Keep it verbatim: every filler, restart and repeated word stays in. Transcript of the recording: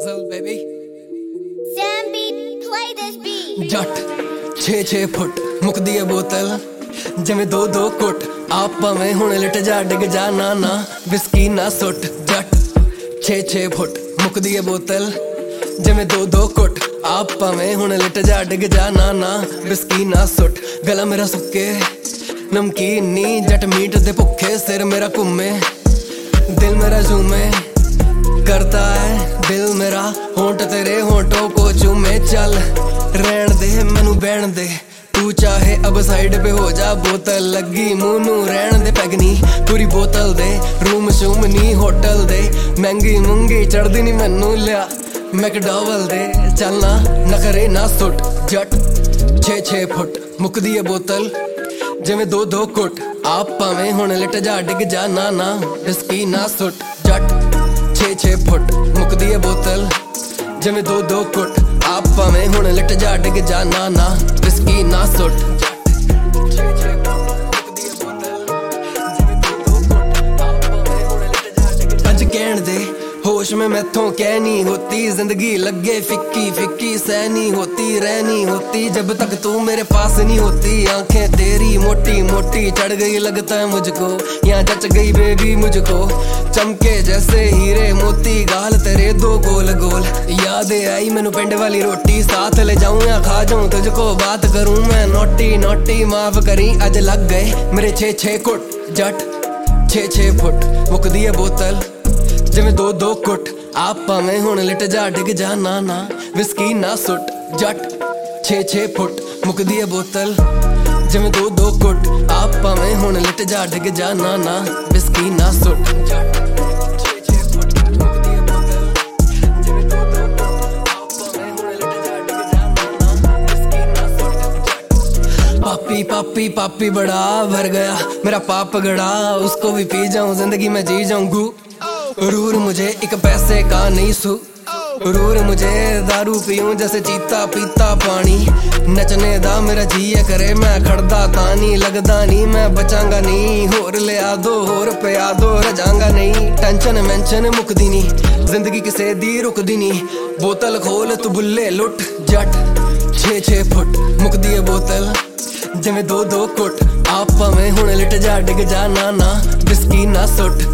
Hustle baby Sam beat, play this beat. जट छे छे foot मुकदी है बोतल जिमें दो दो कुट आप भावें हुण लिट जा डिग जा ना ना विस्की ना सुट। जट छे छे फुट मुकदी है बोतल जिमें दो दो कुट आप भावें हुण लिट जा डिग जा ना ना विस्की ना सुट। गला मेरा सुक्के नमकीन नी जट मीट दे भुखे सिर मेरा घूमे दिल मेरा झूमे करता है दिल मेरा होंठ तेरे होंठों को चूमे। चल रहन दे मैनू बहन दे तू चाहे अब साइड पे हो जा बोतल लगी मुंह नू रहन दे पैगनी पूरी बोतल दे रूम शूम नी होटल दे महंगी मुंगी चढ़दी नी मैनू लिया मैकडॉवल दे चलना नखरे ना सुट। जट छे छे फुट मुकदी है बोतल जिमें दो दो कुट आप भावें हुण लिट जा डिग जा ना ना विस्की ना सुट। जट छे छे फुट मुकदी है बोतल जिमें दो दो कुट आप भावें हुण लिट जा डिग जा ना ना विस्की ना सुट। अज कहण दे होश में मैथों कह नहीं होती जिंदगी लगे फिक्की फिक्की सह नहीं होती रह नहीं होती जब तक तू मेरे पास नहीं होती। आंखें तेरी मोटी मोटी चढ़ गई लगता है मुझको यहाँ जच गई बेबी मुझको चमके जैसे हीरे मोती गाल तेरे दो गोल गोल। याद आई मैनू पिंड वाली रोटी साथ ले जाऊं या खा जाऊं तुझको बात करूं मैं नोटी नोटी माफ करी अज लग गए मेरे छे छे कुट। जट छे छे फुट मुकदी है बोतल जिमें दो दो कुट आप भावें हुण लिट जा डिग जा ना ना विस्की ना सुट। जट छे छे फुट मुकदी है बोतल जिमें दो दो कुट आप भावें हुण लिट जा डिग जा ना ना विस्की ना सुट। पापी पापी पापी बड़ा भर गया मेरा पाप गड़ा उसको भी पी जाऊं जिंदगी में जी जाऊं गू रूर मुझे एक पैसे का नहीं सू रूर मुझे दारू पीऊं जैसे चीता पीता पानी नचने दा मेरा जीए करे मैं खड़दा तानी लगदा नहीं मैं बचांगा नहीं होर ले आ दो होर पे आ दो रजांगा नहीं टेंशन मेंशन मुकदी नहीं जिंदगी किसे दी रुकदी नहीं बोतल खोल तू बुल्ले लुट। जट छे छे फुट मुकदी है बोतल जिमें दो दो कुट आप भावें हुण लिट जा डिग जा ना ना विस्की ना सुट।